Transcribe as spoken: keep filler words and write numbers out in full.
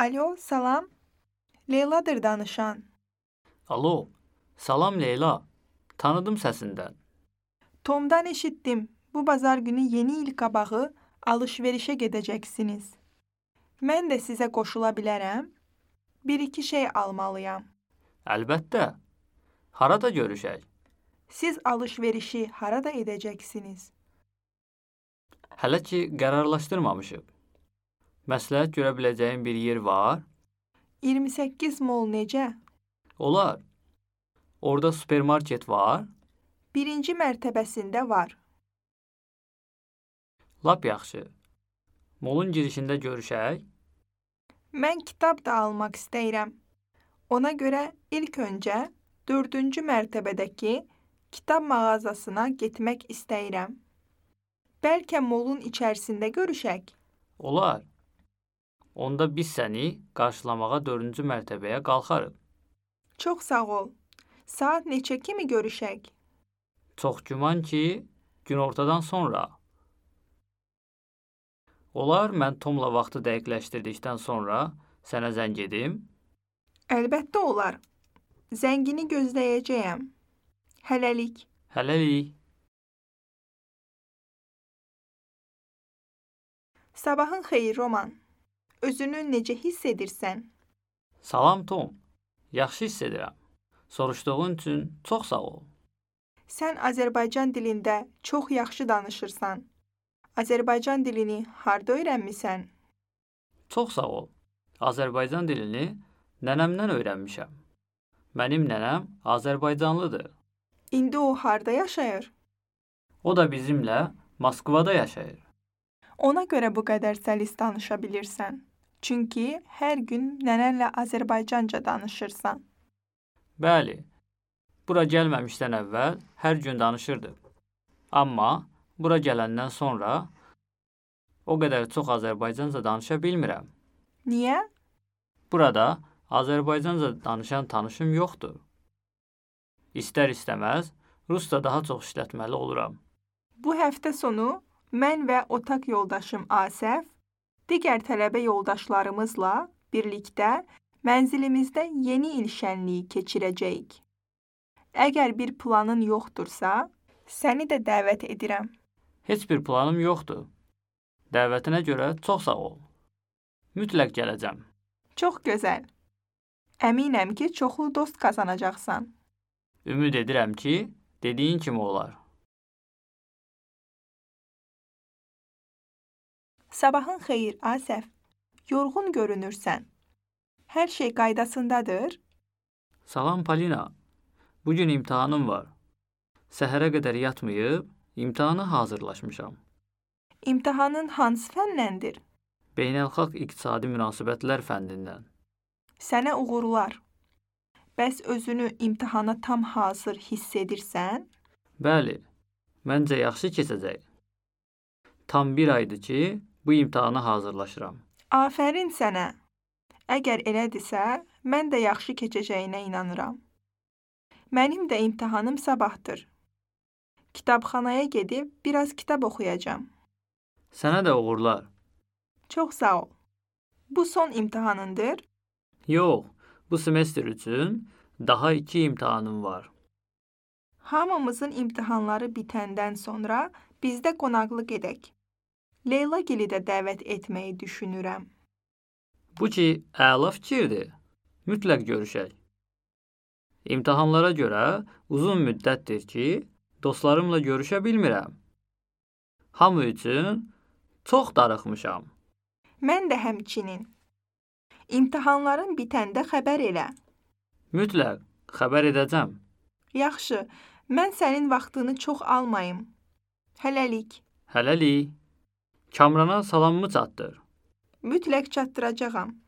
Alo, salam. Leyladır danışan. Alo, salam Leyla. Tanıdım səsindən. Tom'dan eşittim. Bu bazar günü yeni il qabağı alışverişe gedeceksiniz. Mən də sizə qoşula bilərəm. Bir iki şey almalıyam. Əlbəttə. Harada görüşək? Siz alışverişi harada edeceksiniz? Hələ ki qərarlaşdırmamışıq. Məsləhət görə biləcəyim bir yer var? iyirmi səkkiz mol necə? Olar. Orada supermarket var? Birinci mərtəbəsində var. Lap yaxşı. Molun girişində görüşək? Mən kitab da almaq istəyirəm. Ona görə ilk öncə dördüncü mərtəbədəki kitab mağazasına getmək istəyirəm. Bəlkə molun içərisində görüşək? Olar. Onda biz səni qarşılamağa dördüncü mərtəbəyə qalxarıq. Çox sağ ol. Saat neçə kimi görüşək? Çox güman ki, günortadan sonra. Olar, mən Tomla vaxtı dəqiqləşdirdikdən sonra sənə zəng edim? Əlbəttə olar. Zəngini gözləyəcəyəm. Hələlik. Hələlik. Sabahın xeyir Roman. Özünü necə hiss edirsən? Salam Tom. Yaxşı hiss edirəm. Soruşduğun üçün çox sağ ol. Sən Azərbaycan dilində çox yaxşı danışırsan. Azərbaycan dilini harda öyrənmisən? Çox sağ ol. Azərbaycan dilini nənəmdən öyrənmişəm. Mənim nənəm Azərbaycanlıdır. İndi o harda yaşayır? O da bizimlə Moskvada yaşayır. Ona görə bu qədər səlis danışa bilirsən. Çünki hər gün nənənlə Azərbaycanca danışırsan. Bəli, bura gəlməmişdən əvvəl hər gün danışırdıq. Amma bura gələndən sonra o qədər çox Azərbaycanca danışa bilmirəm. Niyə? Burada Azərbaycanca danışan tanışım yoxdur. İstər-istəməz rusca daha çox işlətməli oluram. Bu həftə sonu mən və otaq yoldaşım Asəf digər tələbə yoldaşlarımızla birlikdə mənzilimizdə yeni il şənliyi keçirəcəyik. Əgər bir planın yoxdursa, səni də dəvət edirəm. Heç bir planım yoxdur. Dəvətinə görə çox sağ ol. Mütləq gələcəm. Çox gözəl. Əminəm ki, çoxlu dost qazanacaqsan. Ümid edirəm ki, dediyin kimi olar. Sabahın xeyir, Asəf. Yorğun görünürsən. Hər şey qaydasındadır? Salam Polina. Bugün imtahanım var. Səhərə qədər yatmayıb, imtahana hazırlaşmışam. İmtahanın hansı fəndəndir? Beynəlxalq iqtisadi münasibətlər fəndindən. Sənə uğurlar. Bəs özünü imtahana tam hazır hiss edirsən? Bəli, məncə yaxşı keçəcək. Tam bir aydır ki, bu imtahana hazırlaşıram. Afərin sənə. Əgər elədirsə, mən də yaxşı keçəcəyinə inanıram. Mənim də imtahanım sabahdır. Kitabxanaya gedib biraz kitab oxuyacağam. Sənə də uğurlar. Çox sağ ol. Bu son imtahanındır? Yox, bu semestr üçün daha iki imtahanım var. Hamımızın imtahanları bitəndən sonra bizdə qonaqlıq edək. Leyla gili də dəvət etməyi düşünürəm. Bu ki, əla fikirdir. Mütləq görüşək. İmtahanlara görə uzun müddətdir ki, dostlarımla görüşə bilmirəm. Hamı üçün çox darıxmışam. Mən də həmçinin. İmtahanların bitəndə xəbər elə. Mütləq, xəbər edəcəm. Yaxşı, mən sənin vaxtını çox almayım. Hələlik. Hələlik. Kamrana salamımı çatdır. Mütləq çatdıracağam.